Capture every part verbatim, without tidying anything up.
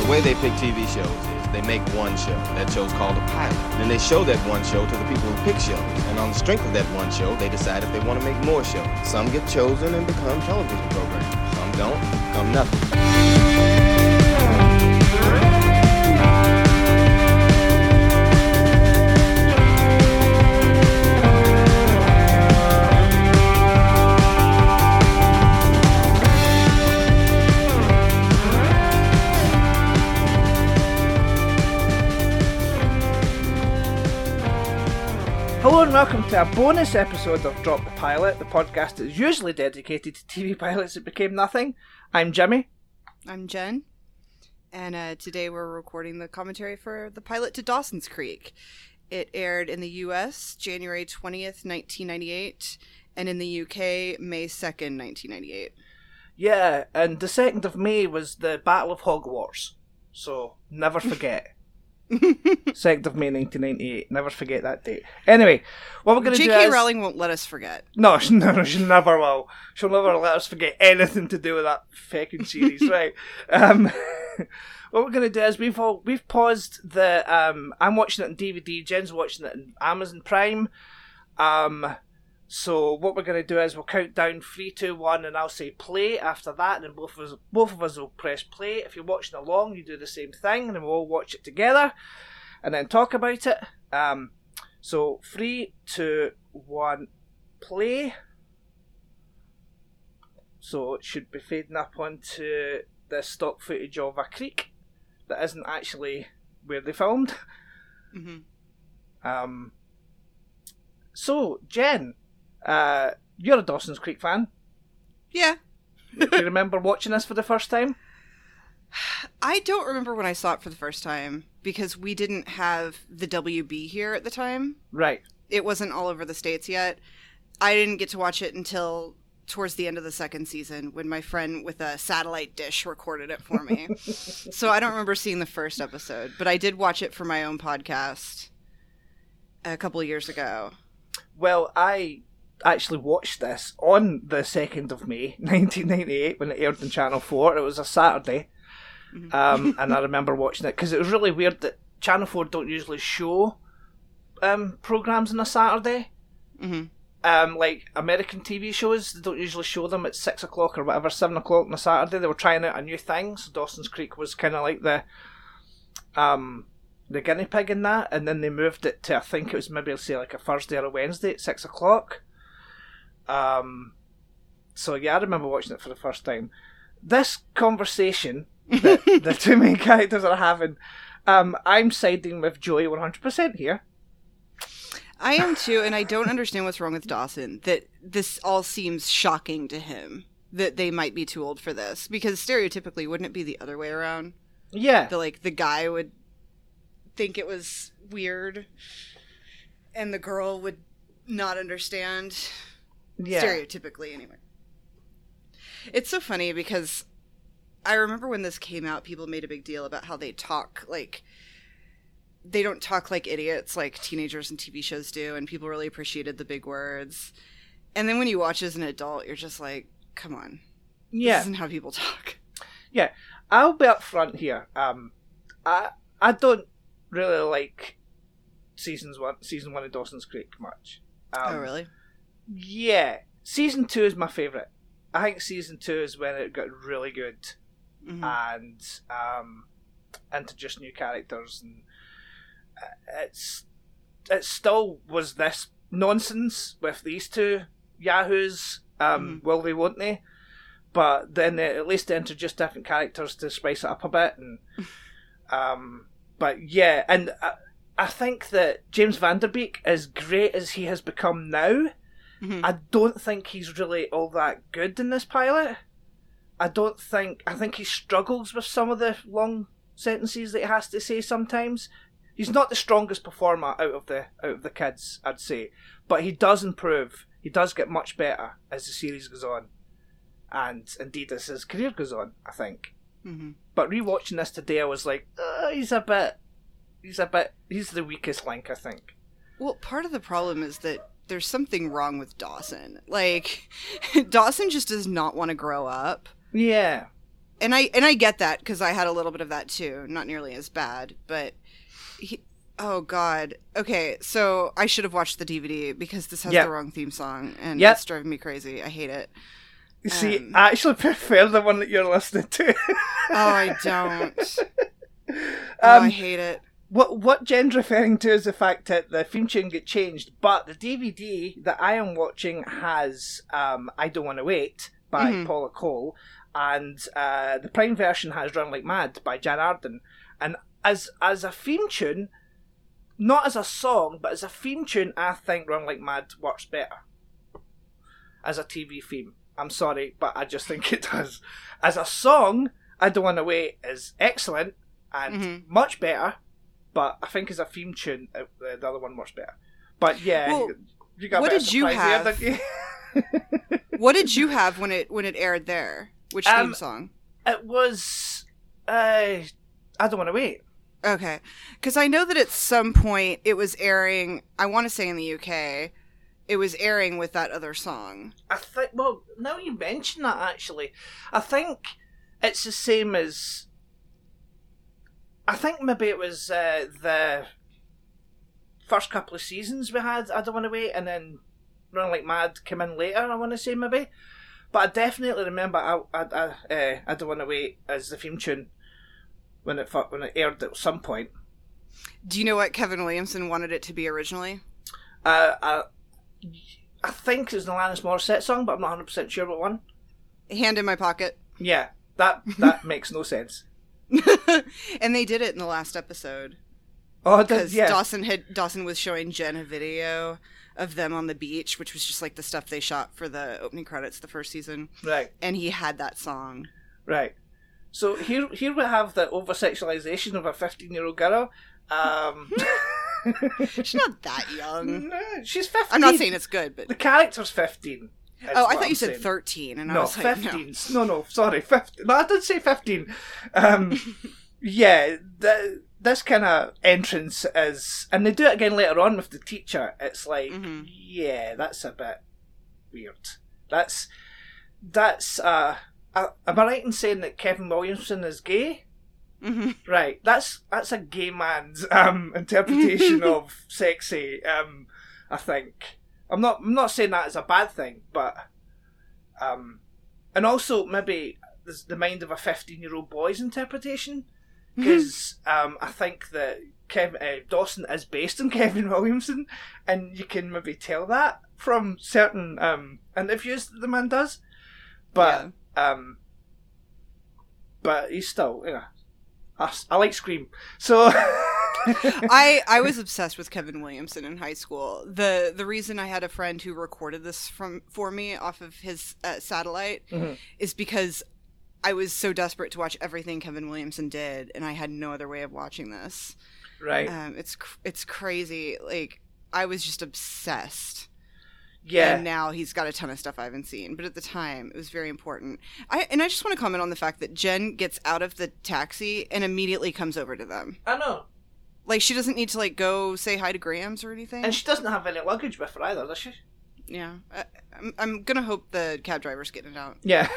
The way they pick T V shows is they make one show. That show's called a pilot. Then they show that one show to the people who pick shows. And on the strength of that one show, they decide if they want to make more shows. Some get chosen and become television programs. Some don't, become nothing. Hello and welcome to a bonus episode of Drop the Pilot, the podcast that is usually dedicated to T V pilots that became nothing. I'm Jimmy. I'm Jen. And uh, today we're recording the commentary for the pilot to Dawson's Creek. It aired in the U S January twentieth, nineteen ninety-eight, and in the U K May second, nineteen ninety-eight. Yeah, and the second of May was the Battle of Hogwarts, so never forget. second of May nineteen ninety-eight, never forget that date. Anyway, what we're going to do is... J K Rowling won't let us forget. No, no, no, she never will. She'll never let us forget anything to do with that feckin' series, right? Um, what we're going to do is we've all, we've paused the... Um, I'm watching it on D V D, Jen's watching it on Amazon Prime. Um, so what we're going to do is we'll count down three, two, one, and I'll say play after that, and then both of us, both of us will press play. If you're watching along, you do the same thing, and then we'll all watch it together, and then talk about it. Um, so three, two, one, play. So it should be fading up onto the stock footage of a creek that isn't actually where they filmed. Mm-hmm. Um. So Jen, uh, you're a Dawson's Creek fan. Yeah. Do you remember watching this for the first time? I don't remember when I saw it for the first time, because we didn't have the W B here at the time. Right. It wasn't all over the States yet. I didn't get to watch it until towards the end of the second season, when my friend with a satellite dish recorded it for me. So I don't remember seeing the first episode, but I did watch it for my own podcast a couple of years ago. Well, I actually watched this on the second of May, nineteen ninety-eight, when it aired on Channel four. It was a Saturday. Mm-hmm. Um, and I remember watching it because it was really weird that Channel four don't usually show um, programmes on a Saturday. Mm-hmm. Um, like American T V shows, they don't usually show them at six o'clock or whatever, seven o'clock on a Saturday. They were trying out a new thing, so Dawson's Creek was kind of like the um, the guinea pig in that, and then they moved it to, I think it was maybe, say, like a Thursday or a Wednesday at six o'clock. Um, so yeah, I remember watching it for the first time. This conversation that the two main characters are having, um, I'm siding with Joey one hundred percent here. I am too, and I don't understand what's wrong with Dawson, that this all seems shocking to him, that they might be too old for this, because stereotypically, wouldn't it be the other way around? Yeah. The, like, the guy would think it was weird, and the girl would not understand. Yeah. Stereotypically, anyway. It's so funny because I remember when this came out, people made a big deal about how they talk, like, they don't talk like idiots like teenagers in T V shows do, and people really appreciated the big words. And then when you watch as an adult, you're just like, come on. Yeah. This isn't how people talk. Yeah. I'll be up front here. Um, I I don't really like seasons one, season one of Dawson's Creek much. Um, Oh, really? Yeah. Season two is my favourite. I think season two is when it got really good. Mm-hmm. And um, introduced new characters, and it's it still was this nonsense with these two yahoos. Um, Mm-hmm. Will they, won't they? But then they, at least they introduced different characters to spice it up a bit. And um, but yeah, and I, I think that James Van Der Beek, as great as he has become now, Mm-hmm. I don't think he's really all that good in this pilot. I don't think... I think he struggles with some of the long sentences that he has to say sometimes. He's not the strongest performer out of the out of the kids, I'd say. But he does improve. He does get much better as the series goes on. And indeed as his career goes on, I think. Mm-hmm. But rewatching this today, I was like, uh, he's a bit... He's a bit... He's the weakest link, I think. Well, part of the problem is that there's something wrong with Dawson. Like, Dawson just does not want to grow up. Yeah. and I and I get that because I had a little bit of that too. Not nearly as bad, but he, oh god. Okay, so I should have watched the D V D because this has Yep. the wrong theme song, and Yep. it's driving me crazy. I hate it. You see, Um, I actually prefer the one that you're listening to. Oh, I don't. oh, Um, I hate it. What what Jen's referring to is the fact that the theme tune get changed, but the D V D that I am watching has um, I Don't Want to Wait by Mhm. Paula Cole, and uh, the Prime version has Run Like Mad by Jan Arden. And as as a theme tune, not as a song, but as a theme tune, I think Run Like Mad works better. As a T V theme. I'm sorry, but I just think it does. As a song, I Don't Want to Wait is excellent and Mhm. much better. But I think as a theme tune, uh, the other one works better. But yeah, Well, you, you got a what bit did of you surprise there, have? didn't you? What did you have when it when it aired there? Which Um, theme song? It was. Uh, I Don't Want to Wait. Okay, because I know that at some point it was airing. I want to say in the U K, it was airing with that other song. I think. Well, now you mention that, actually, I think it's the same as. I think maybe it was uh, the first couple of seasons we had I Don't Want to Wait, and then Run Like Mad came in later, I want to say, maybe. But I definitely remember I, I, I, uh, I Don't Want to Wait as the theme tune when it fu- when it aired at some point. Do you know what Kevin Williamson wanted it to be originally? Uh, I, I think it was an Alanis Morissette song, but I'm not one hundred percent sure what one. Hand in My Pocket. Yeah, that that makes no sense. And they did it in the last episode. Oh, it does, Because yeah. Dawson had Dawson was showing Jen a video of them on the beach, which was just like the stuff they shot for the opening credits the first season. Right, And he had that song. right. So here here we have the over-sexualization of a fifteen-year-old girl. Um, She's not that young. no, she's fifteen. I'm not saying it's good, but The character's fifteen. is oh, I what thought I'm you said saying. thirteen, and I No, was like, no. fifteen. No, no, sorry, fifteen. No, I did say fifteen. Um, yeah, the, this kind of entrance is, and they do it again later on with the teacher. It's like, Mhm. yeah, that's a bit weird. That's that's. Uh, uh, am I right in saying that Kevin Williamson is gay? hmm Right, that's that's a gay man's um, interpretation of sexy. Um, I think I'm not I'm not saying that as a bad thing, but um, and also maybe there's the mind of a fifteen-year-old boy's interpretation, because um, I think that Kevin uh, Dawson is based on Kevin Williamson, and you can maybe tell that from certain um, interviews that the man does, but um, but he's still, you know. I, I like Scream. So I I was obsessed with Kevin Williamson in high school. the The reason I had a friend who recorded this from for me off of his uh, satellite Mhm. is because I was so desperate to watch everything Kevin Williamson did, and I had no other way of watching this. right, Um, it's cr- it's crazy. Like, I was just obsessed. yeah, And now he's got a ton of stuff I haven't seen. But at the time, it was very important. I And I just want to comment on the fact that Jen gets out of the taxi and immediately comes over to them. I know. Like, she doesn't need to, like, go say hi to Grams or anything. And she doesn't have any luggage with her either, does she? yeah. I, I'm, I'm going to hope the cab driver's getting it out. Yeah.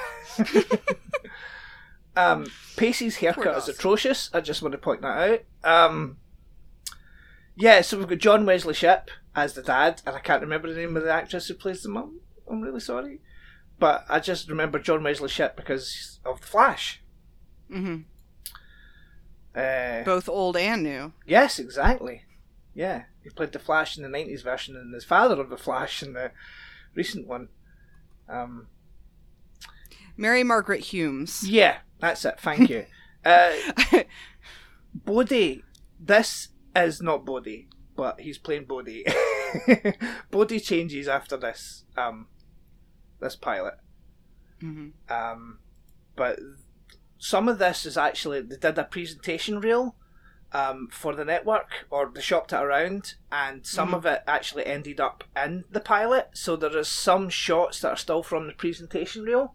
um, Pacey's Poor haircut is Dawson. atrocious. I just want to point that out. Um, yeah, so we've got John Wesley Shipp as the dad, and I can't remember the name of the actress who plays the mum. I'm really sorry. But I just remember John Wesley Shipp because of The Flash. hmm Uh, Both old and new. Yes, exactly. Yeah, he played the Flash in the nineties version and his father of the Flash in the recent one. Um, Mary Margaret Humes. yeah, that's it. Thank you. Uh, Bodhi. This is not Bodhi, but he's playing Bodhi. Bodhi changes after this. Um, this pilot. hmm Um, but some of this is actually, they did a presentation reel um, for the network, or they shopped it around, and some Mhm. of it actually ended up in the pilot. So there is some shots that are still from the presentation reel.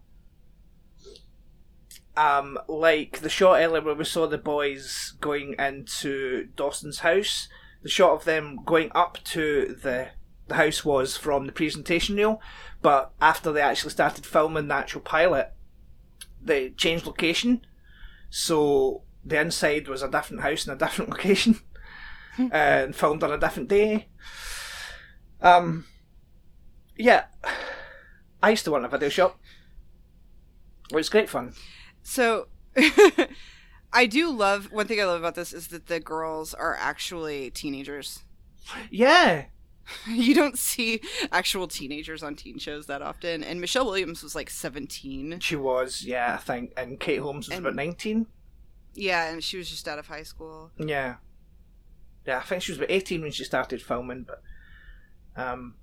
Um, like the shot earlier where we saw the boys going into Dawson's house. The shot of them going up to the the house was from the presentation reel, but after they actually started filming the actual pilot, they changed location, so the inside was a different house in a different location, uh, and filmed on a different day. Um, yeah, I used to work in a video shop. It was great fun. So, I do love, one thing I love about this is that the girls are actually teenagers. Yeah. You don't see actual teenagers on teen shows that often. And Michelle Williams was like seventeen. She was, yeah, I think. And Kate Holmes was And- about nineteen. Yeah, and she was just out of high school. Yeah. Yeah, I think she was about eighteen when she started filming, but... um.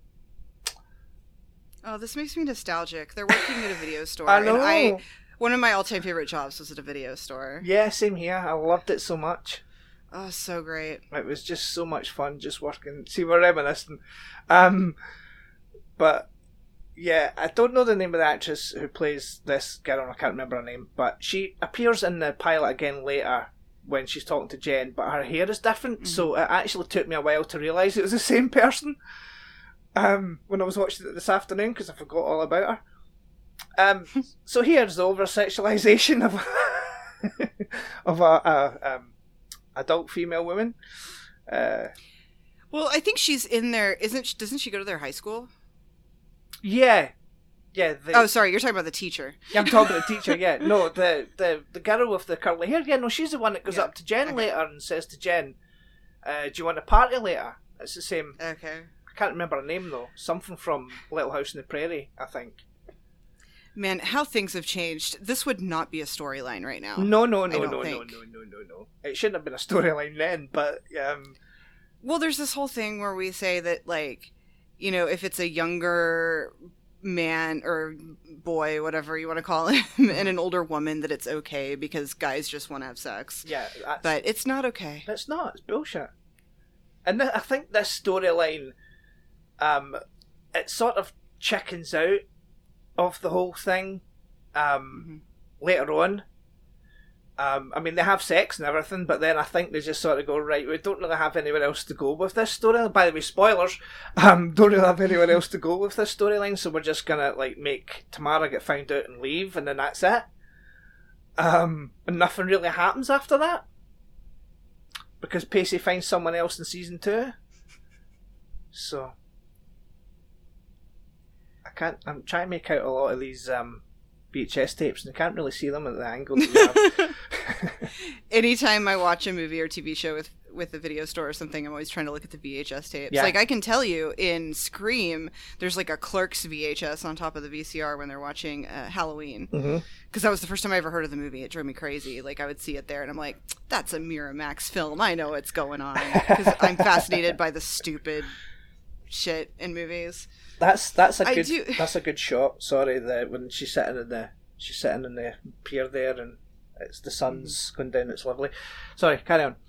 Oh, this makes me nostalgic. They're working at a video store. I know! And I, one of my all-time favorite jobs was at a video store. Yeah, same here. I loved it so much. Oh, so great. It was just so much fun just working. See, we're reminiscing. Um, but, yeah, I don't know the name of the actress who plays this girl. I can't remember her name. But she appears in the pilot again later when she's talking to Jen. But her hair is different. Mm-hmm. So it actually took me a while to realise it was the same person um, when I was watching it this afternoon because I forgot all about her. Um, so here's the over-sexualisation of, of a... a um, adult female women. Uh, well, I think she's in there. Isn't she, doesn't she go to their high school? Yeah, yeah. The, oh, sorry, you're talking about the teacher. Yeah, I'm talking about the teacher. Yeah, no, the the the girl with the curly hair. Yeah, no, she's the one that goes Yeah. up to Jen Okay. later and says to Jen, uh, "Do you want a party later?" It's the same. Okay. I can't remember her name though. Something from Little House on the Prairie, I think. Man, how things have changed. This would not be a storyline right now. No, no, I no, don't no, no, think. no, no, no, no. It shouldn't have been a storyline then, but um, Well, there's this whole thing where we say that, like, you know, if it's a younger man or boy, whatever you want to call him, and an older woman, that it's okay because guys just want to have sex. yeah, that's, But it's not okay. it's not. It's bullshit. And th- I think this storyline, um, it sort of chickens out of the whole thing um, Mhm. later on. Um, I mean, they have sex and everything, but then I think they just sort of go, right, we don't really have anywhere else to go with this story. By the way, spoilers, um, don't really have anywhere else to go with this storyline, so we're just gonna, like, make Tamara get found out and leave, and then that's it. Um, and nothing really happens after that. Because Pacey finds someone else in season two. So... I can't. I'm trying to make out a lot of these um, V H S tapes, and I can't really see them at the angle that you have. Anytime I watch a movie or T V show with with a video store or something, I'm always trying to look at the V H S tapes. Yeah. Like, I can tell you in Scream, there's like a Clerks V H S on top of the V C R when they're watching uh, Halloween. Because Mm-hmm. that was the first time I ever heard of the movie. It drove me crazy. Like, I would see it there, and I'm like, that's a Miramax film. I know what's going on. Because I'm fascinated by the stupid shit in movies. That's that's a I good do- that's a good shot. Sorry, the when she's sitting in the she's sitting in the pier there, and it's the sun's going down. It's lovely. Sorry, carry on.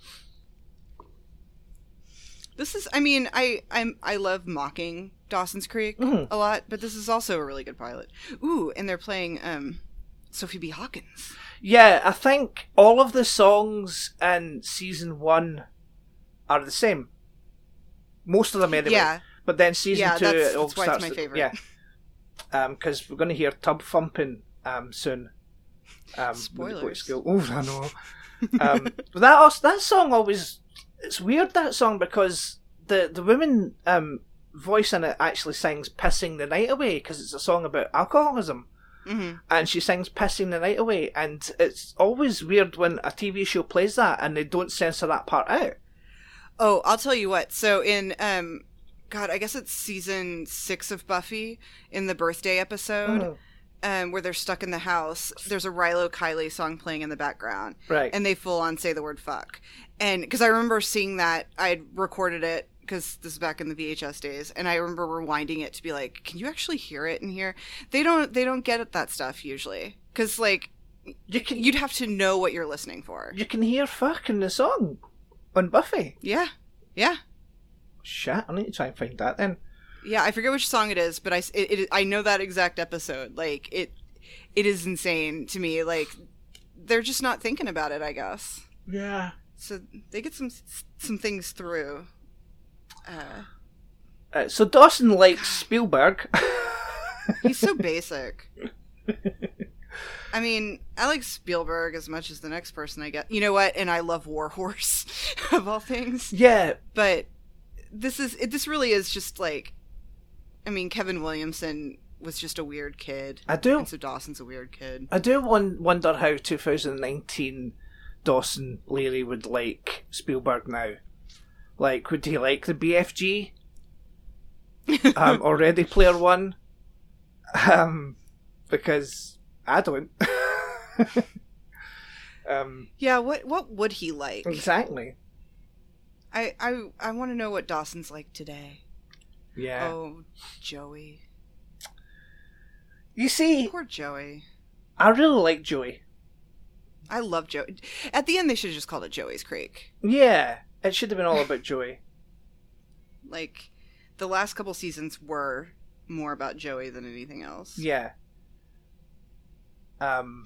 This is, I mean, I I'm I love mocking Dawson's Creek Mhm. a lot, but this is also a really good pilot. Ooh, and they're playing um, Sophie B. Hawkins. Yeah, I think all of the songs in season one are the same. Most of them anyway. Yeah, But then season Yeah, two, that's- it all that's why it's starts. my to- favorite. Yeah, because we're going to hear tub thumping um, soon. Um, when we go to Spoilers. school. Oh, I know. um, but that also, that song always, it's weird, that song, because the the woman um, voice in it actually sings "Pissing the Night Away" because it's a song about alcoholism. hmm And she sings "Pissing the Night Away," and it's always weird when a T V show plays that and they don't censor that part out. Oh, I'll tell you what. So in um, God, I guess it's season six of Buffy, in the birthday episode, Mhm. um, where they're stuck in the house. There's a Rilo Kiley song playing in the background, Right. and they full on say the word "fuck." And because I remember seeing that, I had recorded it because this is back in the V H S days, and I remember rewinding it to be like, "Can you actually hear it in here?" They don't. They don't get at that stuff usually, because like you can you'd have to know what you're listening for. you can hear "fuck" in the song on Buffy. Yeah, yeah. Shit, I need to try and find that then. Yeah, I forget which song it is, but I, it, it, I know that exact episode. Like, it it is insane to me. Like, they're just not thinking about it, I guess. Yeah. So they get some some things through. Uh, Uh, so Dawson likes Spielberg. he's so basic. I mean, I like Spielberg as much as the next person I get. You know what? And I love War Horse, of all things. Yeah. But this is it, this really is just like, I mean, Kevin Williamson was just a weird kid. I do. And so Dawson's a weird kid. I do won- wonder how two thousand nineteen Dawson Leary would like Spielberg now. Like, would he like the B F G? um, or Ready Player One? Um, because I don't. um, yeah, what what would he like? Exactly. I I, I want to know what Dawson's like today. Yeah. Oh, Joey. You see, Poor Joey. I really like Joey. I love Joey. At the end, they should have just called it Joey's Creek. Yeah, it should have been all about Joey. Like, the last couple seasons were more about Joey than anything else. Yeah. Um.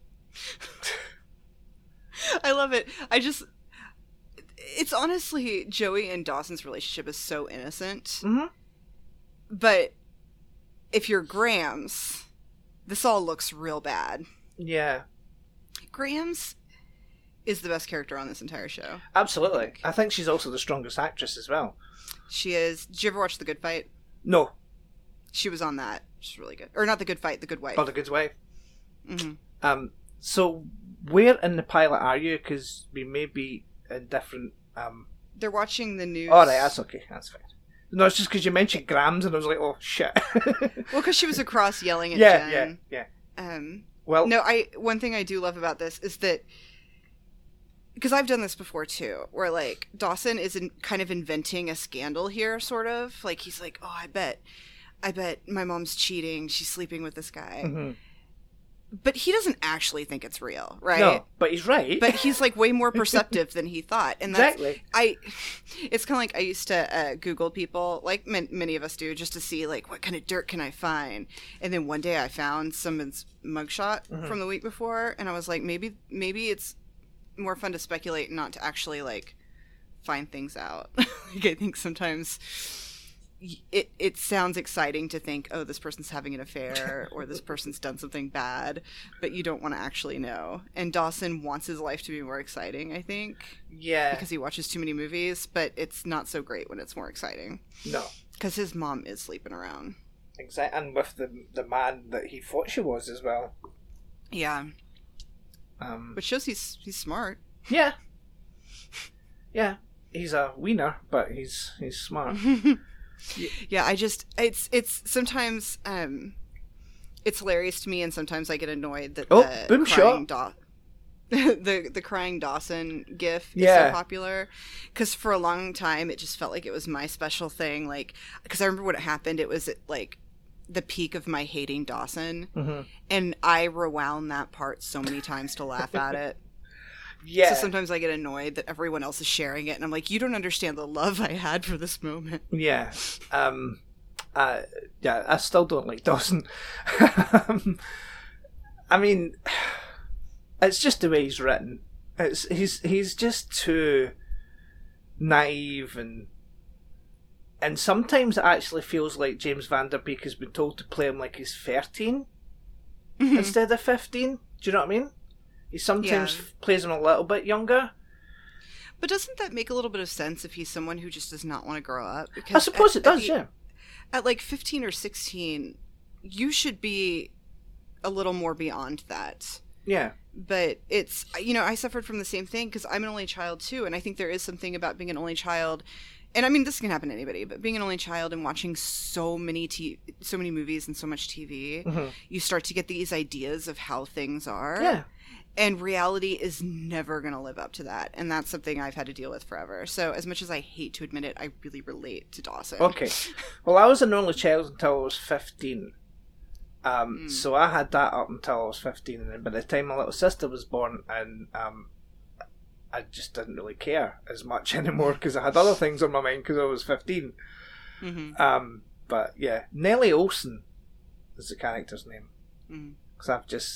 I love it. I just... It's honestly, Joey and Dawson's relationship is so innocent. Mm-hmm. But if you're Grams, this all looks real bad. Yeah. Grams is the best character on this entire show. Absolutely. I think. I think she's also the strongest actress as well. She is. Did you ever watch The Good Fight? No. She was on that. She's really good. Or not The Good Fight, The Good Wife. Oh, The Good Wife. Mm-hmm. Um. So, where in the pilot are you? Because we may be in different... Um... They're watching the news. All right, that's okay. That's fine. No, it's just because you mentioned Grams, and I was like, oh, shit. Well, because she was across yelling at yeah, Jen. Yeah, yeah, Um, well, no, I one thing I do love about this is that, because I've done this before too, where like Dawson is in, kind of inventing a scandal here, sort of like he's like, oh, I bet, I bet my mom's cheating. She's sleeping with this guy, mm-hmm. but he doesn't actually think it's real, right? No, but he's right. But he's like way more perceptive than he thought, and that's exactly. I. It's kind of like I used to uh, Google people, like m- many of us do, just to see like what kind of dirt can I find. And then one day I found someone's mugshot mm-hmm. from the week before, and I was like, maybe maybe it's more fun to speculate, and not to actually like find things out. Like I think sometimes it it sounds exciting to think, oh, this person's having an affair or this person's done something bad, but you don't want to actually know. And Dawson wants his life to be more exciting, I think. Yeah. Because he watches too many movies, but it's not so great when it's more exciting. No. Because his mom is sleeping around. Exactly. And with the the man that he thought she was as well. Yeah. Um, Which shows he's he's smart. Yeah. Yeah. He's a wiener, but he's he's smart. Yeah, I just it's it's sometimes um it's hilarious to me, and sometimes I get annoyed that Oh, the boom crying shot. Da- the the crying Dawson gif is Yeah. so popular, because for a long time it just felt like it was my special thing, like because I remember when it happened, it was at, like the peak of my hating Dawson, mm-hmm. and I rewound that part so many times to laugh at it. Yeah. So sometimes I get annoyed that everyone else is sharing it, and I'm like, you don't understand the love I had for this moment. Yeah. Um, uh, yeah, I still don't like Dawson. um, I mean, it's just the way he's written. It's he's he's just too naive, and and sometimes it actually feels like James Van Der Beek has been told to play him like he's thirteen instead of fifteen. Do you know what I mean? He sometimes Yeah. plays him a little bit younger. But doesn't that make a little bit of sense if he's someone who just does not want to grow up? Because I suppose at, it does, at the, yeah. At like fifteen or sixteen, you should be a little more beyond that. Yeah. But it's, you know, I suffered from the same thing because I'm an only child too. And I think there is something about being an only child. And I mean, this can happen to anybody, but being an only child and watching so many t- so many movies and so much T V, Mm-hmm. you start to get these ideas of how things are. Yeah. And reality is never going to live up to that. And that's something I've had to deal with forever. So as much as I hate to admit it, I really relate to Dawson. Okay. Well, I was an only child until I was fifteen. Um, Mm. So I had that up until I was fifteen. And then by the time my little sister was born, and um, I just didn't really care as much anymore because I had other things on my mind because I was fifteen. Mm-hmm. Um, but yeah, Nellie Olson is the character's name. Mm. Because I've just...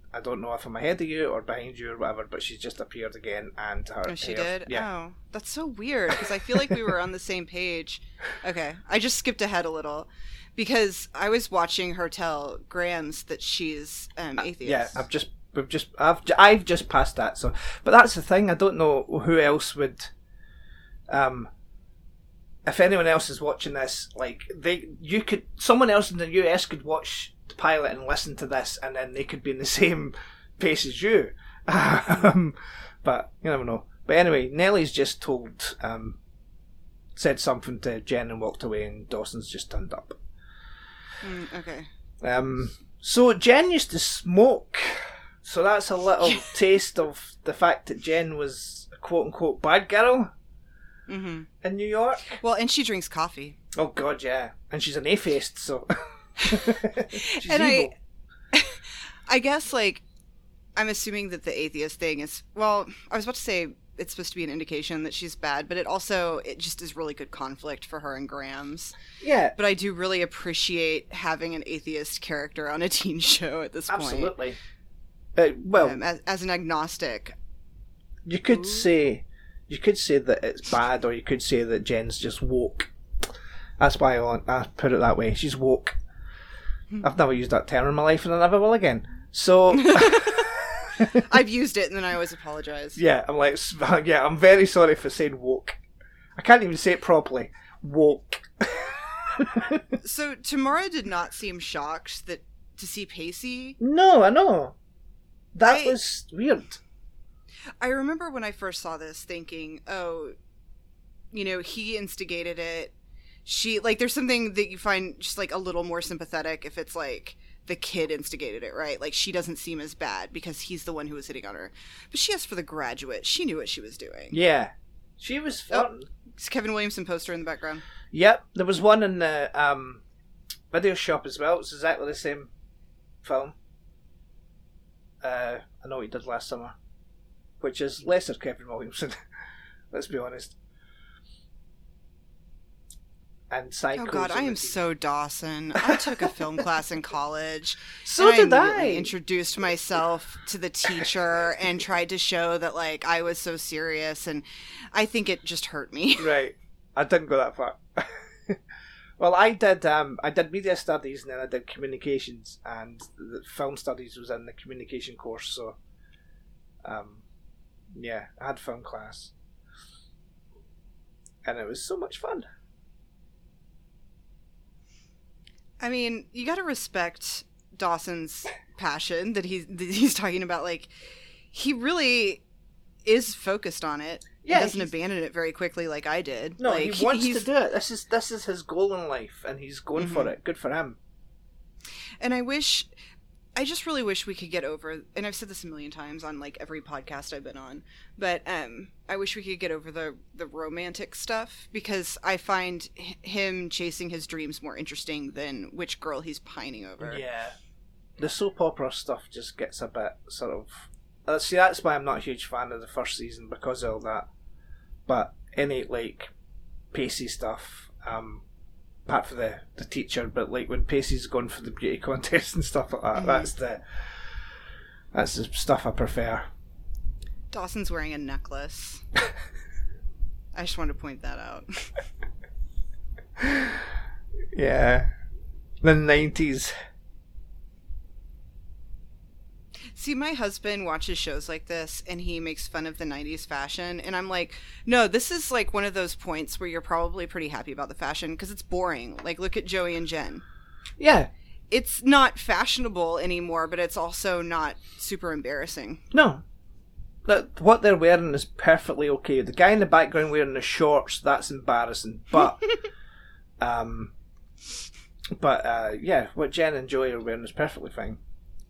I don't know if I'm ahead of you or behind you or whatever, but she's just appeared again, and her Oh, she hair- did? Yeah. Oh, that's so weird, because I feel like we were on the same page. Okay, I just skipped ahead a little, because I was watching her tell Grams that she's um, atheist. Yeah, I've just, we've just, I've, j- I've just passed that. So, but that's the thing. I don't know who else would, um, if anyone else is watching this, like they, you could, someone else in the U S could watch the pilot and listen to this, and then they could be in the same pace as you. um, but you never know. But anyway, Nellie's just told, um, said something to Jen and walked away, and Dawson's just turned up. Mm, okay. Um, so Jen used to smoke, so that's a little taste of the fact that Jen was a quote-unquote bad girl Mm-hmm. in New York. Well, and she drinks coffee. Oh god, yeah. And she's an atheist, so she's and evil. I, I guess, like, I'm assuming that the atheist thing is, well, I was about to say it's supposed to be an indication that she's bad, but it also, it just is really good conflict for her and Grams. Yeah, But I do really appreciate having an atheist character on a teen show at this point. absolutely. Uh, well, Um, as, as an agnostic. you could Ooh. say you could say that it's bad, or you could say that Jen's just woke. That's why I, want, I put it that way. She's woke. I've never used that term in my life, and I never will again. So, I've used it and then I always apologize. yeah, I'm like, yeah, I'm very sorry for saying woke. I can't even say it properly. Woke. So Tamara did not seem shocked that to see Pacey. No, I know. That I- was weird. I remember when I first saw this thinking, oh, you know, he instigated it. She, like, there's something that you find just, like, a little more sympathetic if it's, like, the kid instigated it, right? Like, she doesn't seem as bad because he's the one who was hitting on her. But she asked for the graduate. She knew what she was doing. Yeah. She was fun. It's Kevin Williamson poster in the background. Yep, there was one in the um, video shop as well. It's exactly the same film. Uh, I know what he did last summer, which is lesser Kevin Williamson. Let's be honest. And Psycho. Oh, God, I am so Dawson. I took a film class in college. So and did I. immediately introduced myself to the teacher and tried to show that, like, I was so serious, and I think it just hurt me. Right, I didn't go that far. Well, I did. Um, I did media studies, and then I did communications, and the film studies was in the communication course. So, um, yeah, I had film class, and it was so much fun. I mean, you got to respect Dawson's passion that he's that he's talking about. Like, he really is focused on it. Yeah, he doesn't he's- abandon it very quickly like I did. No, like, he wants he's, to do it. This is this is his goal in life, and he's going for Mhm. it. Good for him. And I wish, I just really wish we could get over, and I've said this a million times on, like, every podcast I've been on, but um, I wish we could get over the, the romantic stuff, because I find h- him chasing his dreams more interesting than which girl he's pining over. Yeah, the soap opera stuff just gets a bit sort of. Uh, see, that's why I'm not a huge fan of the first season, because of all that. But any like Pacey stuff, um, apart for the the teacher, but like when Pacey's going for the beauty contest and stuff like that, Mhm. that's the that's the stuff I prefer. Dawson's wearing a necklace. I just wanted to point that out. Yeah, the nineties. See, my husband watches shows like this, and he makes fun of the nineties fashion, and I'm like, no, this is like one of those points where you're probably pretty happy about the fashion, because it's boring. Like, look at Joey and Jen. Yeah, It's not fashionable anymore, but it's also not super embarrassing. no. That what they're wearing is perfectly okay. The guy in the background wearing the shorts, that's embarrassing. But, um, but uh, yeah, what Jen and Joey are wearing is perfectly fine.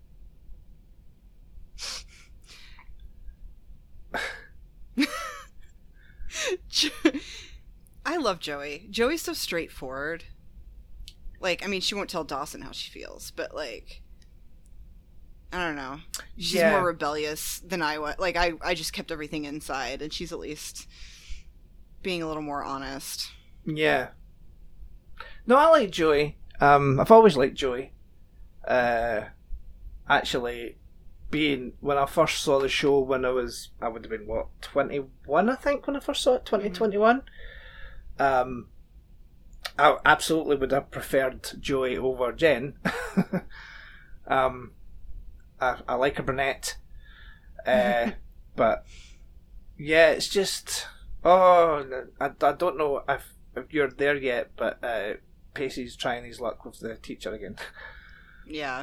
I love Joey. Joey's so straightforward. Like, I mean, she won't tell Dawson how she feels, but, like, I don't know. She's Yeah. more rebellious than I was. Like, I, I just kept everything inside, and she's at least being a little more honest. Yeah. No, I like Joey. Um, I've always liked Joey. Uh, actually, being when I first saw the show when I was I would have been what twenty-one I think when I first saw it twenty twenty-one. Um, I absolutely would have preferred Joey over Jen. um, I, I like a brunette, uh, but yeah, it's just oh I, I don't know if, if you're there yet, but uh, Pacey's trying his luck with the teacher again. Yeah.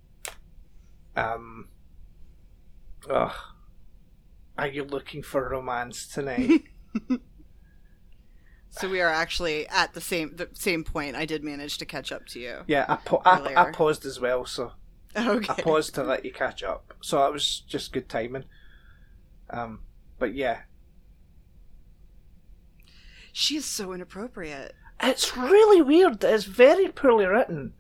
Um. Ugh. Are you looking for romance tonight? So we are actually at the same the same point. I did manage to catch up to you. Yeah, I, pa- I, I paused as well, so okay. I paused to let you catch up. So it was just good timing. Um, but yeah, she is so inappropriate. It's really weird. It's very poorly written.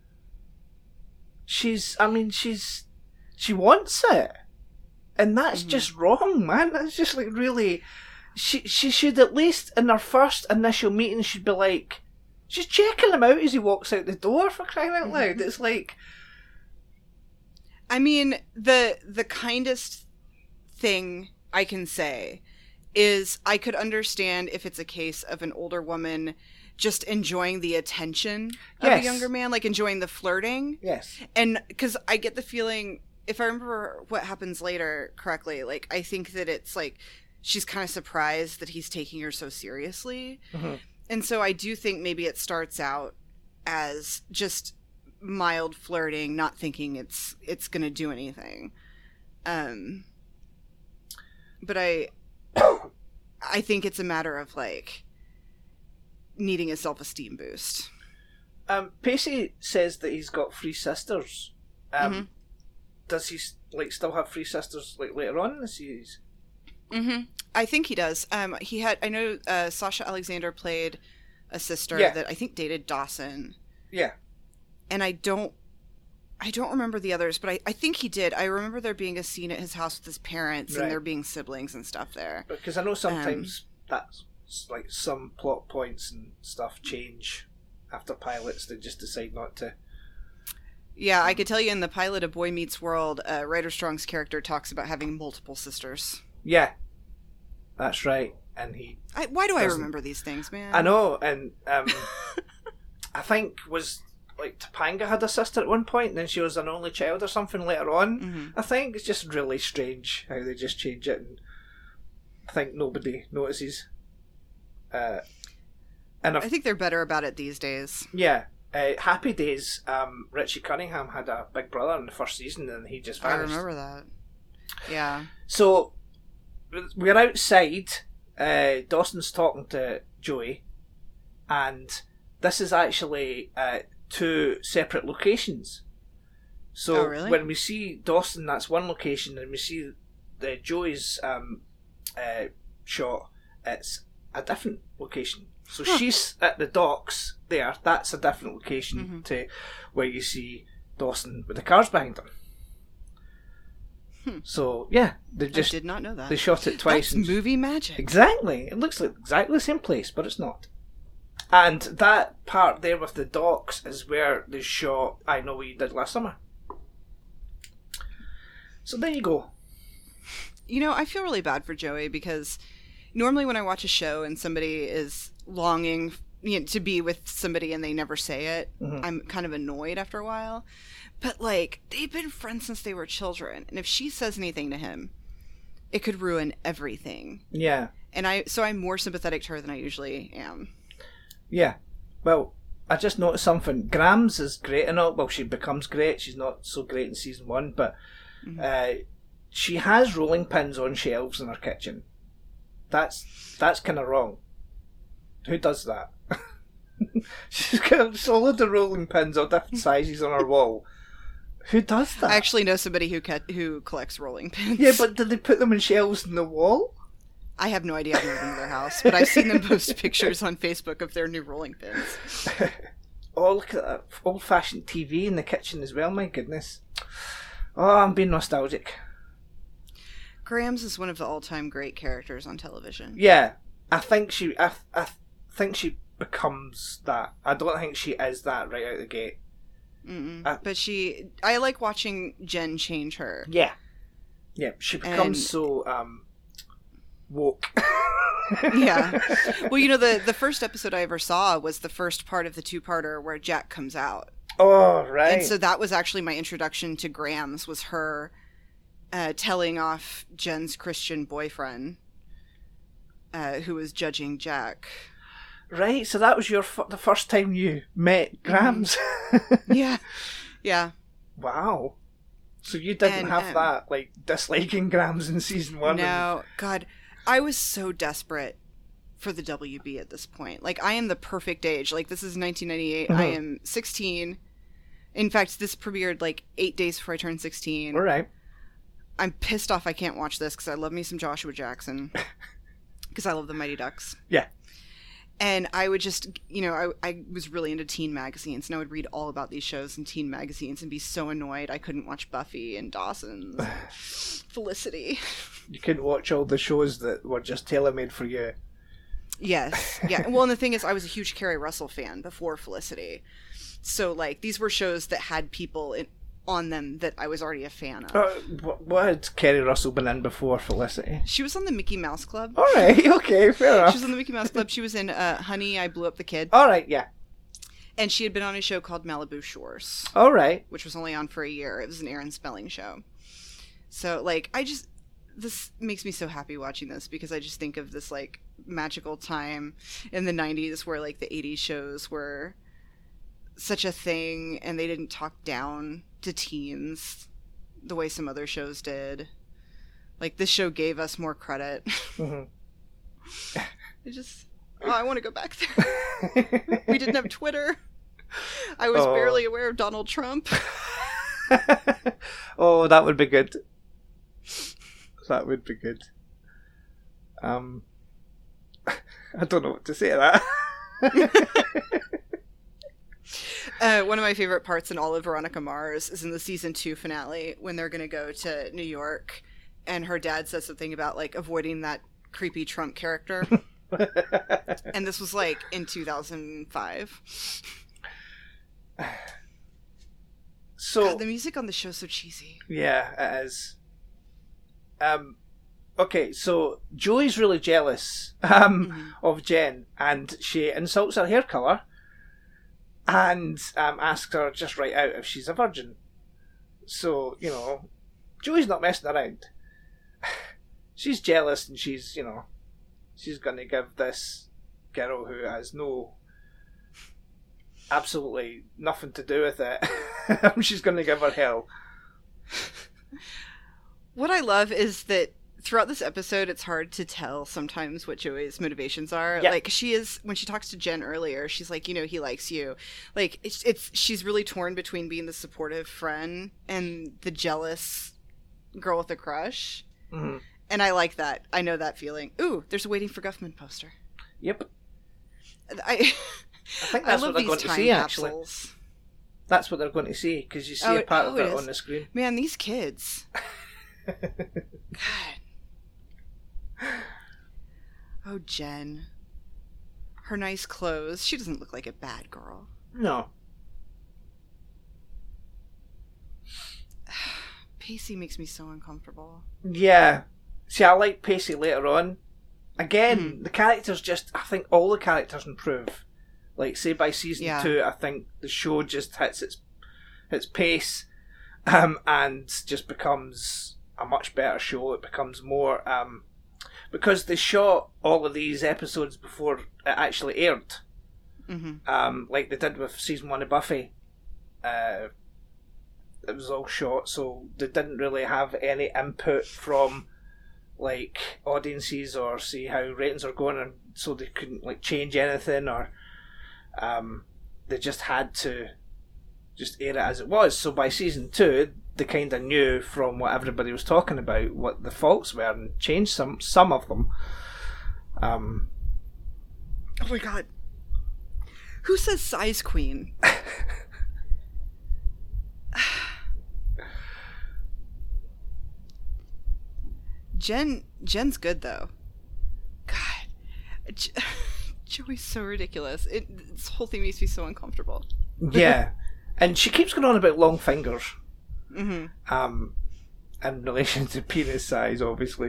She's, I mean, she's, she wants it, and that's mm-hmm. just wrong, man. That's just like really. She she should at least in her first initial meeting should be like, she's checking him out as he walks out the door, for crying out loud. It's like, I mean, the the kindest thing I can say is I could understand if it's a case of an older woman just enjoying the attention of yes. a younger man, like enjoying the flirting. Yes. And because I get the feeling, if I remember what happens later correctly, like I think that it's like she's kind of surprised that he's taking her so seriously. Mm-hmm. And so I do think maybe it starts out as just mild flirting, not thinking it's it's going to do anything. Um, but I I think it's a matter of like needing a self-esteem boost. Um, Pacey says that he's got three sisters. Um, mm-hmm. Does he like still have three sisters like later on in the series? Mm-hmm. I think he does. Um, he had. I know uh, Sasha Alexander played a sister yeah. that I think dated Dawson. Yeah. And I don't, I don't remember the others, but I, I think he did. I remember there being a scene at his house with his parents, right. and there being siblings and stuff there. Because I know sometimes um, that's like some plot points and stuff change after pilots. They just decide not to. Yeah, I could tell you in the pilot of Boy Meets World, uh, Ryder Strong's character talks about having multiple sisters. Yeah, that's right. And he. I, why do I remember these things, man? I know, and um, I think was like Topanga had a sister at one point, and then she was an only child or something later on. Mm-hmm. I think it's just really strange how they just change it, and I think nobody notices. Uh, and I think they're better about it these days. Yeah. Uh, Happy Days, um, Richie Cunningham had a big brother in the first season, and he just vanished. I remember that. Yeah. So we're outside. Uh, Dawson's talking to Joey, and this is actually uh, two separate locations. So oh, really? when we see Dawson, that's one location, and we see the Joey's um, uh, shot, it's a different location. So huh. she's at the docks there. That's a different location mm-hmm. to where you see Dawson with the cars behind him. Hmm. So yeah, they just I did not know that. They shot it twice. That's and movie magic. Exactly. It looks like exactly the same place, but it's not. And that part there with the docks is where they shot I Know What You Did Last Summer. So there you go. You know, I feel really bad for Joey because normally when I watch a show and somebody is longing, you know, to be with somebody and they never say it, mm-hmm. I'm kind of annoyed after a while. But, like, they've been friends since they were children. And if she says anything to him, it could ruin everything. Yeah. And I, so I'm more sympathetic to her than I usually am. Yeah. Well, I just noticed something. Grams is great and all. Well, she becomes great. She's not so great in season one, but mm-hmm. uh, she has rolling pins on shelves in her kitchen. That's that's kind of wrong. Who does that? She's got a load of rolling pins of different sizes on her wall. Who does that? I actually know somebody who ca- who collects rolling pins. Yeah, but did they put them in shelves in the wall? I have no idea. I've never been to their house, but I've seen them post pictures on Facebook of their new rolling pins. Oh, look at that old-fashioned T V in the kitchen as well. My goodness. Oh, I'm being nostalgic. Grams is one of the all-time great characters on television. Yeah, I think she. I, I think she becomes that. I don't think she is that right out of the gate. Uh, but she, I like watching Jen change her. Yeah. Yeah, she becomes And- so um, woke. Yeah. Well, you know, the, the first episode I ever saw was the first part of the two-parter where Jack comes out. Oh, right. And so that was actually my introduction to Grams, was her uh, telling off Jen's Christian boyfriend, uh, who was judging Jack. Right, so that was your f- the first time you met Grams. Yeah. Yeah. Wow. So you didn't And, have um, that, like, disliking Grams in season one? No, God, I was so desperate for the W B at this point. Like, I am the perfect age. Like, this is nineteen ninety-eight. I Mhm. am sixteen. In fact, this premiered like eight days before I turned sixteen. All right. I'm pissed off I can't watch this because I love me some Joshua Jackson. Because I love the Mighty Ducks. Yeah. And I would just, you know, I, I was really into teen magazines, and I would read all about these shows in teen magazines and be so annoyed I couldn't watch Buffy and Dawson's and Felicity. You couldn't watch all the shows that were just tailor-made for you. Yes. Yeah. Well, and the thing is, I was a huge Carrie Russell fan before Felicity. So, like, these were shows that had people in, on them that I was already a fan of. Uh, wh- what had Kerry Russell been in before Felicity? She was on the Mickey Mouse Club. All right, okay, fair enough. She was on the Mickey Mouse Club. She was in uh, Honey, I Blew Up the Kid. All right, yeah. And she had been on a show called Malibu Shores, All right. which was only on for a year. It was an Aaron Spelling show. So, like, I just... This makes me so happy watching this because I just think of this, like, magical time in the nineties where, like, the eighties shows were such a thing and they didn't talk down to teens the way some other shows did. Like, this show gave us more credit. Mm-hmm. I just... Oh, I want to go back there. We didn't have Twitter. I was Oh. barely aware of Donald Trump. Oh, that would be good. That would be good. Um, I don't know what to say to that. Uh, one of my favorite parts in all of Veronica Mars is in the season two finale when they're going to go to New York and her dad says something about, like, avoiding that creepy Trump character. And this was, like, in two thousand five. So God, the music on the show is so cheesy. yeah, it is. Um, okay, so Joey's really jealous um, Mhm. of Jen, and she insults her hair colour, and um, asks her just right out if she's a virgin. So, you know, Joey's not messing around. She's jealous, and she's, you know, she's going to give this girl who has no, absolutely nothing to do with it, she's going to give her hell. What I love is that throughout this episode, it's hard to tell sometimes what Joey's motivations are. Yeah. Like, she is, when she talks to Jen earlier, she's like, you know, he likes you. Like, it's, it's she's really torn between being the supportive friend and the jealous girl with a crush. Mm-hmm. And I like that. I know that feeling. Ooh, there's a Waiting for Guffman poster. Yep. I, I think I that's love what they're these going to time see, actually. capsules. That's what they're going to see, because you see Oh, a part oh, of it it is. on the screen. Man, these kids. God. Oh, Jen. Her nice clothes. She doesn't look like a bad girl. No. Pacey makes me so uncomfortable. Yeah. See, I like Pacey later on. Again, Mhm. the characters just, I think all the characters improve. Like, say by season Yeah. two, I think the show just hits its its pace um, and just becomes a much better show. It becomes more... Um, because they shot all of these episodes before it actually aired. Mm-hmm. Um, like they did with season one of Buffy. Uh, it was all shot, so they didn't really have any input from like audiences or see how ratings are going, and so they couldn't like change anything, or um, they just had to just air it as it was. So by season two, they kind of knew from what everybody was talking about what the faults were and changed some some of them. Um, Oh my god. Who says size queen? Jen Jen's good though. God. Jo- Joey's so ridiculous. It, this whole thing makes me so uncomfortable. yeah, And she keeps going on about long fingers. Mm-hmm. Um, in relation to penis size, obviously.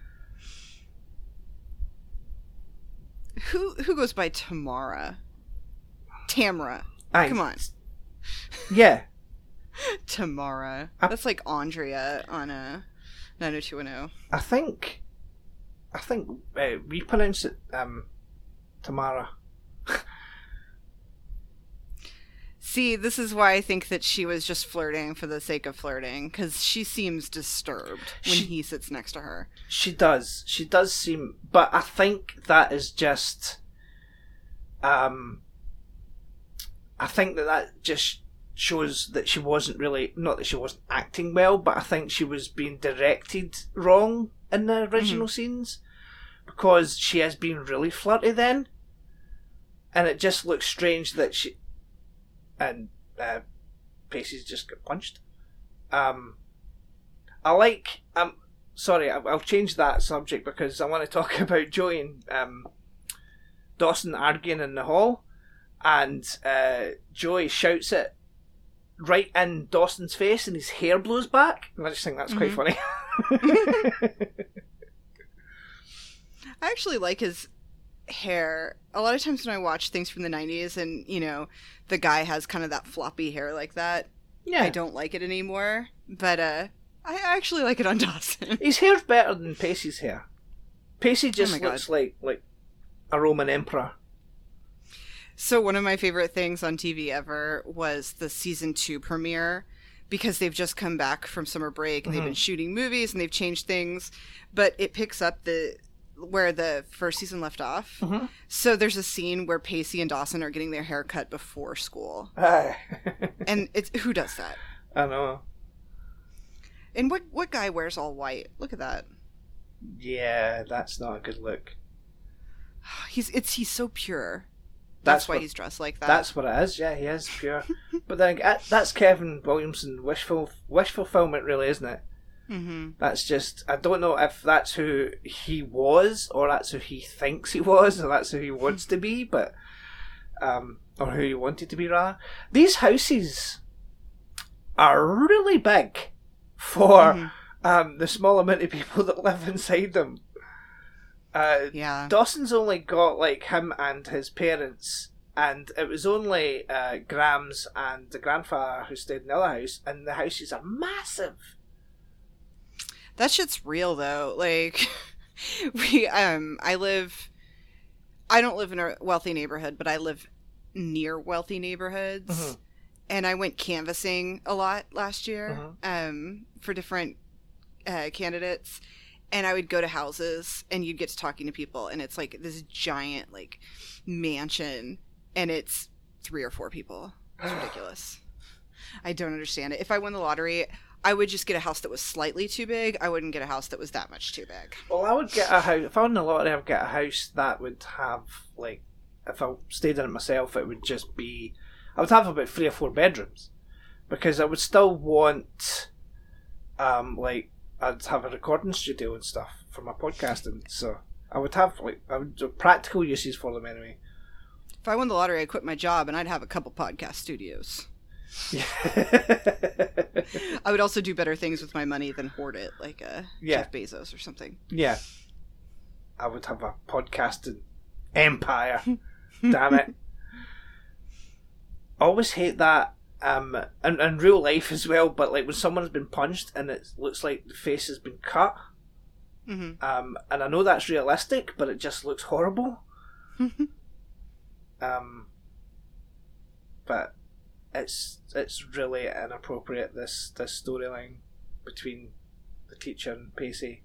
Who who goes by Tamara? Tamara. Aye. Come on. Yeah. Tamara. I- That's like Andrea on a nine oh two one oh. I think... I think uh, we pronounce it um, Tamara. See, this is why I think that she was just flirting for the sake of flirting, because she seems disturbed when She- he sits next to her. She does. She does seem... But I think that is just... Um, I think that that just shows that she wasn't really... Not that she wasn't acting well, but I think she was being directed wrong in the original Mm-hmm. scenes. Because she has been really flirty then. And it just looks strange that she... And uh, Pacey's just got punched. Um, I like... Um, sorry, I- I'll change that subject because I want to talk about Joey and um, Dawson arguing in the hall. And uh, Joey shouts it right in Dawson's face and his hair blows back. And I just think that's quite funny. I actually like his hair. A lot of times when I watch things from the nineties and, you know, the guy has kind of that floppy hair like that, Yeah. I don't like it anymore. But uh, I actually like it on Dawson. His hair's better than Pacey's hair. Pacey just Oh my God. looks like, like a Roman emperor. So one of my favorite things on T V ever was the season two premiere, because they've just come back from summer break and they've been shooting movies and they've changed things, but it picks up the where the first season left off. Mhm. So there's a scene where Pacey and Dawson are getting their hair cut before school. Aye. And it's who does that? I know. And what what guy wears all white? Look at that. Yeah, that's not a good look. He's it's he's so pure. That's, That's why what- he's dressed like that. That's what it is. Yeah, he is pure. But then uh, that's Kevin Williamson wish ful- wish fulfillment, really, isn't it? Mm-hmm. That's just, I don't know if that's who he was, or that's who he thinks he was, or that's who he wants to be, but um, or who he wanted to be, rather. These houses are really big for Mhm. um, the small amount of people that live inside them. Uh, Yeah. Dawson's only got like him and his parents, and it was only uh, Grams and the grandfather who stayed in the other house, and the houses are massive. That shit's real though. Like we um I live I don't live in a wealthy neighborhood, but I live near wealthy neighborhoods. Mhm. And I went canvassing a lot last year Mhm. um for different uh, candidates. And I would go to houses and you'd get to talking to people, and it's like this giant like mansion and it's three or four people. It's ridiculous. I don't understand it. If I won the lottery, I would just get a house that was slightly too big. I wouldn't get a house that was that much too big. Well, I would get a house. If I won the lottery, I'd get a house that would have, like, if I stayed in it myself, it would just be, I would have about three or four bedrooms. Because I would still want, um, like, I'd have a recording studio and stuff for my podcasting. So I would have, like, I would do practical uses for them anyway. If I won the lottery, I'd quit my job and I'd have a couple podcast studios. Yeah. I would also do better things with my money than hoard it, like uh, Yeah. Jeff Bezos or something. Yeah. I would have a podcasting empire. Damn it. I always hate that um, in, in real life as well, but like when someone's been punched and it looks like the face has been cut, Mm-hmm. um, and I know that's realistic, but it just looks horrible. um, but it's it's really inappropriate, this, this storyline between the teacher and Pacey.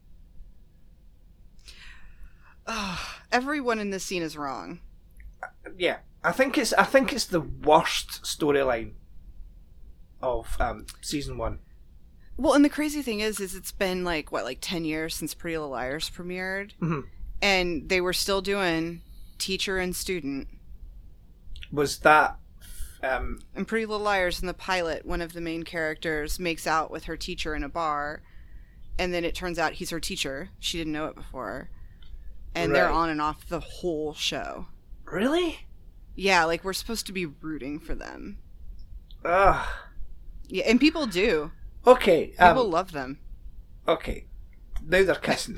Oh, everyone in this scene is wrong. Yeah, I think it's I think it's the worst storyline of um, season one. Well, and the crazy thing is, is it's been like what, like ten years since Pretty Little Liars premiered, Mhm. and they were still doing teacher and student. Was that um, In Pretty Little Liars, in the pilot, one of the main characters makes out with her teacher in a bar, and then it turns out he's her teacher. She didn't know it before, and they're Right. on and off the whole show. really? Yeah, like we're supposed to be rooting for them. Ugh. Yeah, and people do. Okay. People Um, love them. okay. Now they're kissing.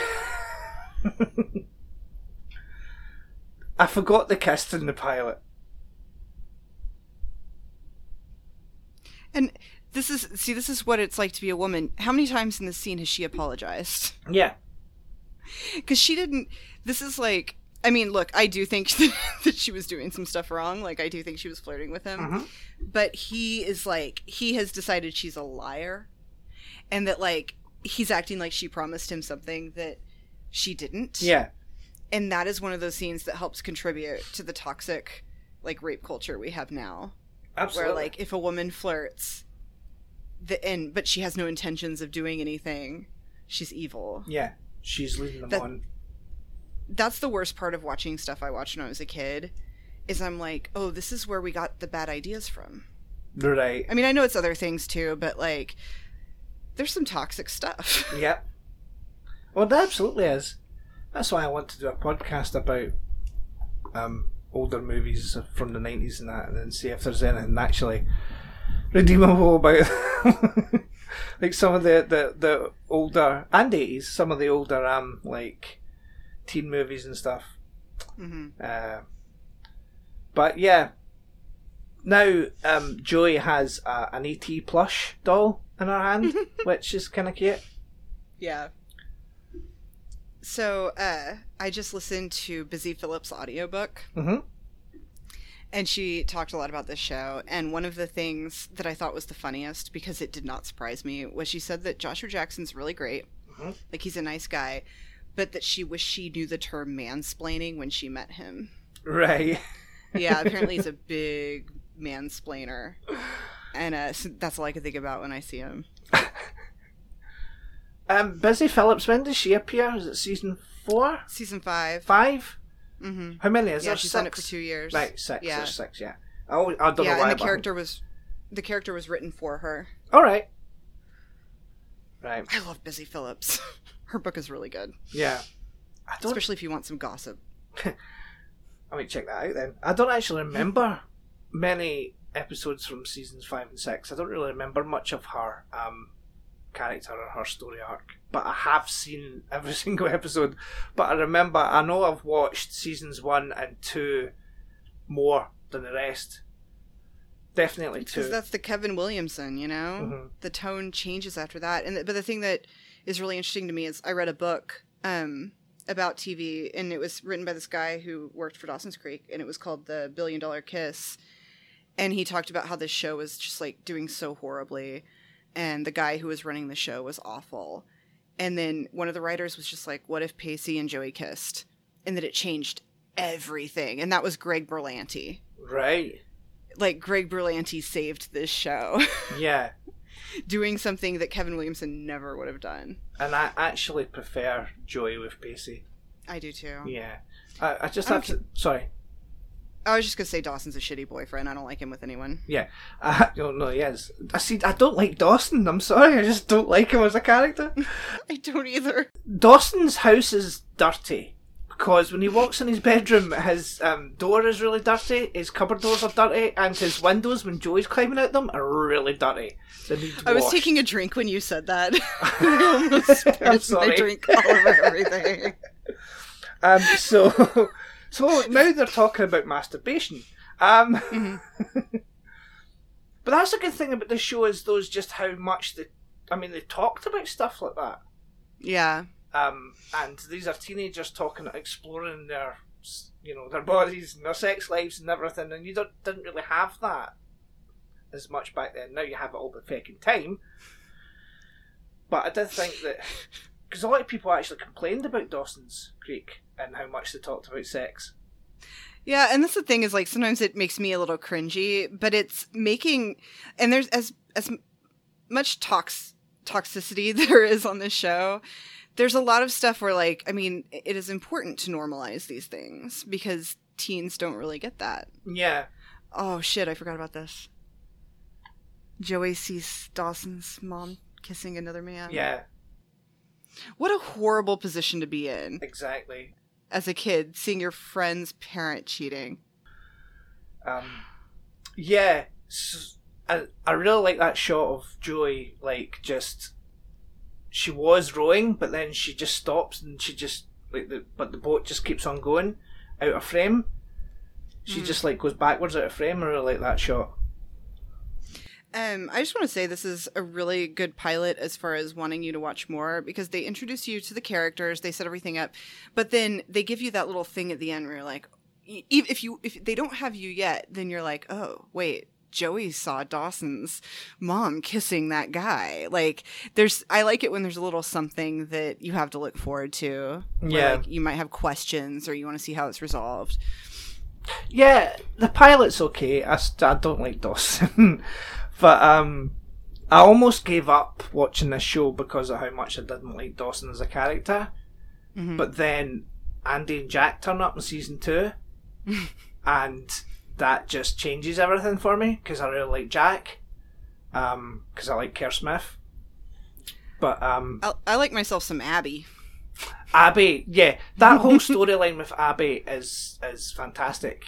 I forgot they kissed in the pilot. And this is, see, this is what it's like to be a woman. How many times in this scene has she apologized? Yeah. Because she didn't, this is like, I mean, look, I do think that she was doing some stuff wrong. Like, I do think she was flirting with him. Mm-hmm. But he is like, he has decided she's a liar. And that, like, he's acting like she promised him something that she didn't. Yeah. And that is one of those scenes that helps contribute to the toxic, like, rape culture we have now. Absolutely. Where, like, if a woman flirts, the, and but she has no intentions of doing anything, she's evil. Yeah. She's leading them That- on. That's the worst part of watching stuff I watched when I was a kid, is I'm like, oh, this is where we got the bad ideas from. Right. I mean, I know it's other things too, but, like, there's some toxic stuff. Yep. Well, that absolutely is. That's why I want to do a podcast about um, older movies from the nineties and that, and then see if there's anything actually redeemable about like some of the, the, the older, and eighties, some of the older um like teen movies and stuff. Mm-hmm. Uh, but yeah, now um, Joey has uh, an E T plush doll in her hand, which is kind of cute. Yeah. So, uh, I just listened to Busy Phillips' audiobook, Mm-hmm. and she talked a lot about this show, and one of the things that I thought was the funniest, because it did not surprise me, was she said that Joshua Jackson's really great, Mm-hmm. like, he's a nice guy, but that she wished she knew the term mansplaining when she met him. Right. Yeah, apparently he's a big mansplainer, and uh, so that's all I could think about when I see him. Um, Busy Phillips, when does she appear? Is it season four? Season five. Five? Mm-hmm. How many is Yeah, there? she's Six? done it for two years. Right, six. Yeah. There's six, yeah. Oh, I don't Yeah, know why. and the but- character was, the character was written for her. All right. Right. I love Busy Phillips. Her book is really good, Yeah. I don't. especially if you want some gossip. I might check that out then. I don't actually remember many episodes from seasons five and six. I don't really remember much of her um, character or her story arc. But I have seen every single episode. But I remember, I know I've watched seasons one and two more than the rest. Definitely two. Because that's the Kevin Williamson, you know? Mhm. The tone changes after that. And the, But the thing that is really interesting to me is I read a book um, about T V, and it was written by this guy who worked for Dawson's Creek, and it was called The Billion Dollar Kiss. And he talked about how this show was just, like, doing so horribly, and the guy who was running the show was awful. And then one of the writers was just like, what if Pacey and Joey kissed? And that it changed everything. And that was Greg Berlanti. Right. Like, Greg Berlanti saved this show. Yeah. Doing something that Kevin Williamson never would have done. And I actually prefer Joey with Pacey. I do too. Yeah. I, I just I have to... Sorry. I was just going to say Dawson's a shitty boyfriend. I don't like him with anyone. Yeah. I don't know, yes. I see, I don't like Dawson. I'm sorry. I just don't like him as a character. I don't either. Dawson's house is dirty. Because when he walks in his bedroom, his um, door is really dirty, his cupboard doors are dirty, and his windows, when Joey's climbing out them, are really dirty. They need I was washed. taking a drink when you said that. I almost I'm spilled my sorry. drink all over everything. Um, so, so now they're talking about masturbation. Um, Mm-hmm. but that's a good thing about the show is those just how much they, I mean, they talked about stuff like that. Yeah. Um, and these are teenagers talking, exploring their, you know, their bodies and their sex lives and everything, and you don't didn't really have that as much back then. Now you have it all the fucking time. But I did think that because a lot of people actually complained about Dawson's Creek and how much they talked about sex. Yeah, and that's the thing is, like, sometimes it makes me a little cringy, but it's making, and there's as as much tox toxicity there is on this show. There's a lot of stuff where, like, I mean, it is important to normalize these things because teens don't really get that. Yeah. Oh shit, I forgot about this. Joey sees Dawson's mom kissing another man. Yeah. What a horrible position to be in Exactly. as a kid, seeing your friend's parent cheating. Um, yeah. S I, I really like that shot of Joey, like, just, she was rowing, but then she just stops and she just, like, the but the boat just keeps on going out of frame. She mm. just, like, goes backwards out of frame. I really like that shot. Um, I just want to say this is a really good pilot as far as wanting you to watch more, because they introduce you to the characters, they set everything up, but then they give you that little thing at the end where you're like, if you if they don't have you yet, then you're like, oh, wait, Joey saw Dawson's mom kissing that guy. Like, there's, I like it when there's a little something that you have to look forward to. Where, yeah. Like, you might have questions or you want to see how it's resolved. Yeah, the pilot's okay. I, st- I don't like Dawson. But um, I almost gave up watching this show because of how much I didn't like Dawson as a character. Mm-hmm. But then Andy and Jack turn up in season two. And that just changes everything for me, because I really like Jack, um, because I like Kerr Smith. But um, I, I like myself some Abby. Abby, yeah, that whole storyline with Abby is is fantastic.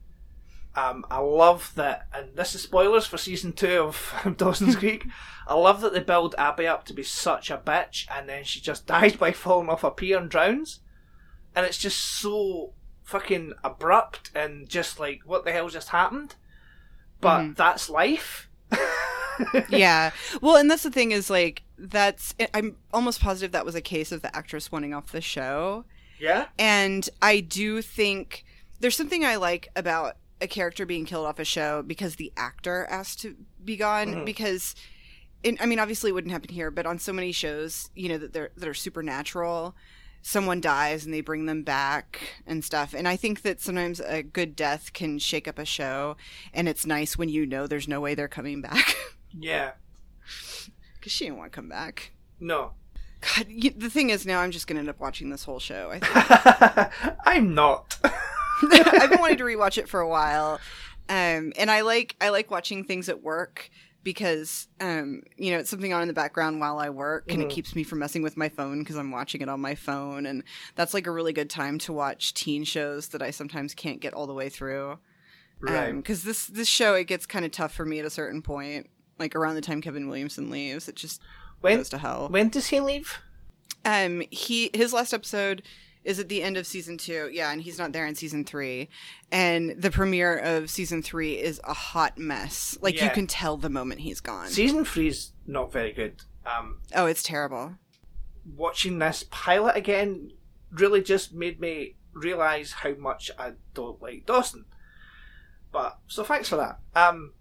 Um, I love that, and this is spoilers for season two of Dawson's Creek. I love that they build Abby up to be such a bitch, and then she just dies by falling off a pier and drowns, and it's just so fucking abrupt and just like, what the hell just happened? But mm-hmm. that's life. Yeah. Well, and that's the thing is, like, that's, I'm almost positive that was a case of the actress wanting off the show. Yeah. And I do think there's something I like about a character being killed off a show because the actor asked to be gone. Mm-hmm. Because, in, I mean, obviously it wouldn't happen here, but on so many shows, you know, that they're that are supernatural, someone dies and they bring them back and stuff. And I think that sometimes a good death can shake up a show, and it's nice when you know there's no way they're coming back. Yeah. Because she didn't want to come back. No. God, you, the thing is, now I'm just going to end up watching this whole show, I think. I'm not. I've been wanting to rewatch it for a while. Um, and I like I like watching things at work, because, um, you know, it's something on in the background while I work, and mm-hmm. it keeps me from messing with my phone because I'm watching it on my phone. And that's like a really good time to watch teen shows that I sometimes can't get all the way through. Right. Because um, this, this show, it gets kind of tough for me at a certain point. Like, around the time Kevin Williamson leaves, it just when, goes to hell. When does he leave? Um, he his last episode is at the end of season two. Yeah, and he's not there in season three. And the premiere of season three is a hot mess. Like, yeah. You can tell the moment he's gone. Season three's not very good. Um, oh, it's terrible. Watching this pilot again really just made me realise how much I don't like Dawson. But, so thanks for that. Um...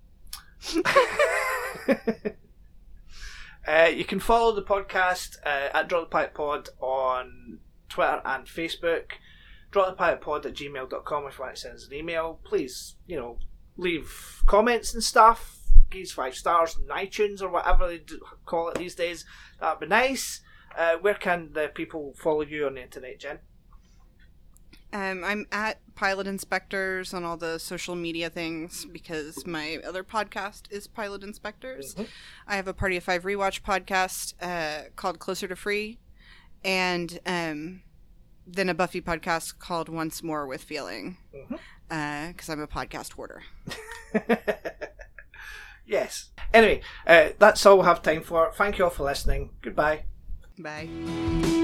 uh, you can follow the podcast uh, at Drop the Pilot Pod on Twitter and Facebook. Drop the Pilot Pod at gmail dot com if you want to send us an email. Please, you know, leave comments and stuff. Give us five stars on iTunes or whatever they do call it these days. That'd be nice. Uh, where can the people follow you on the internet, Jen? Um, I'm at Pilot Inspectors on all the social media things, because my other podcast is Pilot Inspectors. Mm-hmm. I have a Party of Five rewatch podcast uh, called Closer to Free, and um, then a Buffy podcast called Once More with Feeling, because mm-hmm. uh, I'm a podcast hoarder. Yes. Anyway, uh, that's all we have time for. Thank you all for listening. Goodbye. Bye.